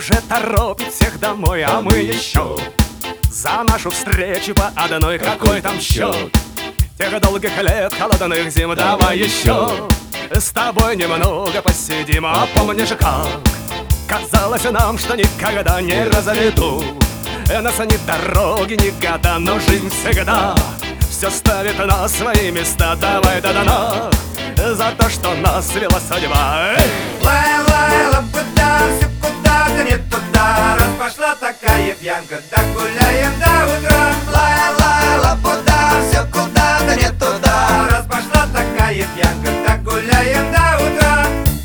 уже торопит всех домой, а мы еще за нашу встречу по одной. Какой там счет тех долгих лет, холодных зим? Давай еще с тобой немного посидим. А помнишь, как казалось нам, что никогда не разведу нас ни дороги, ни года, но жизнь всегда все ставит на свои места. Давай до дна за то, что нас свела судьба. Лай-лай, куда, все куда-то не туда. Раз пошла такая пьянка, так гуляем до утра. Лай-лай, куда, все куда-то не туда. Раз пошла такая пьянка, так гуляем до утра.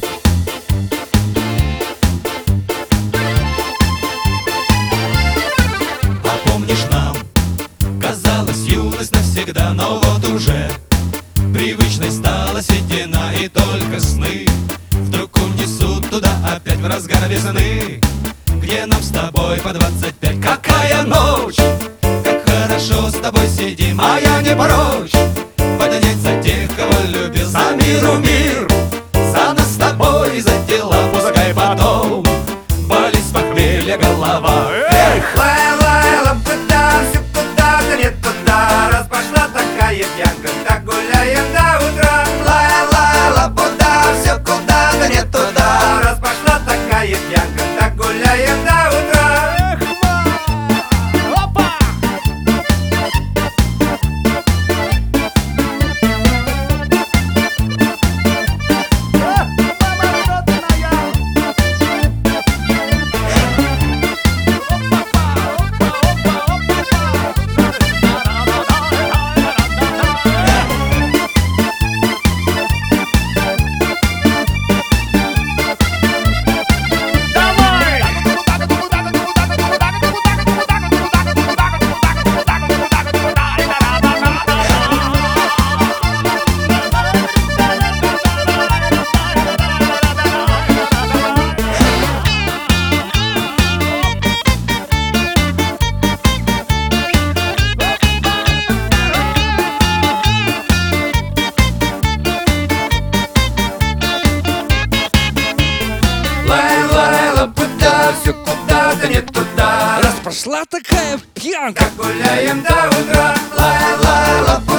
А помнишь, нам казалось юность навсегда, но вот уже привычной стала седина, и только сны вдруг унесут туда опять в разгар весны, где нам с тобой по 25. Какая ночь, как хорошо с тобой сидим, а я не прочь поднять за тех, кого любил. За миру мир, за нас с тобой, за дела, пускай потом болит с похмелья голова. Эх! Лай-лай, куда, все куда-то не туда. Раз пошла такая пьянка, так гуляем до утра. Лай-лай, куда, все куда-то не туда. Раз пошла такая пьянка, так гуляем до утра. Опа! Лай-лай, куда, все куда-то не туда. Раз пошла такая пьянка, Так гуляем до утра. Лай-лай,